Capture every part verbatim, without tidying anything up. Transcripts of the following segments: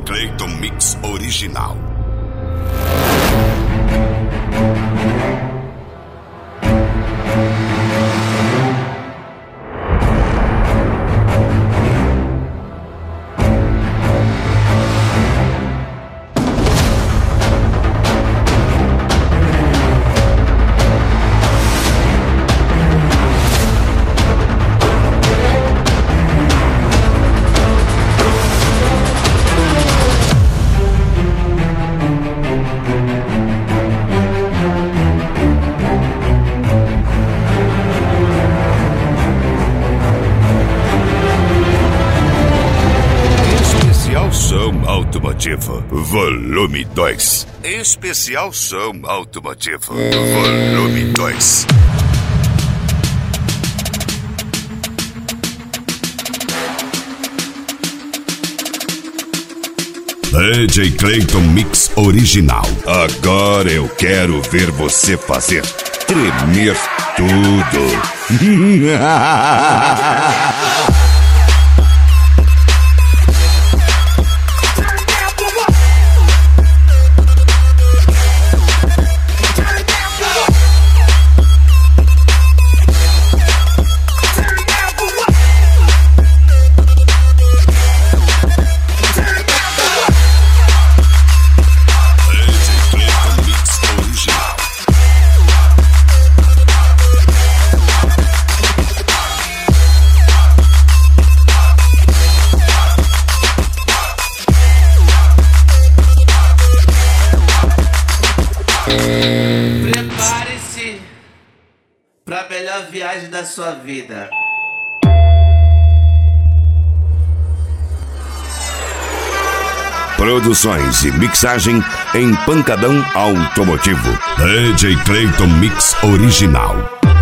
Clayton Mix original. Som Automotivo, volume dois. Especial Som Automotivo, volume dois. D J Clayton Mix original. Agora eu quero ver você fazer tremer tudo. Prepare-se para a melhor viagem da sua vida. Produções e mixagem em Pancadão Automotivo. D J Clayton Mix original.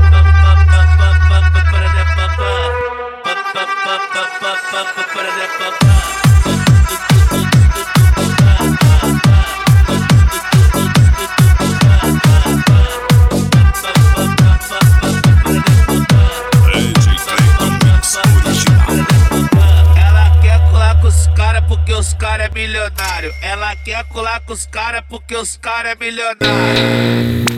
Porque os cara é milionário. Ela quer colar com os cara porque os cara é milionário.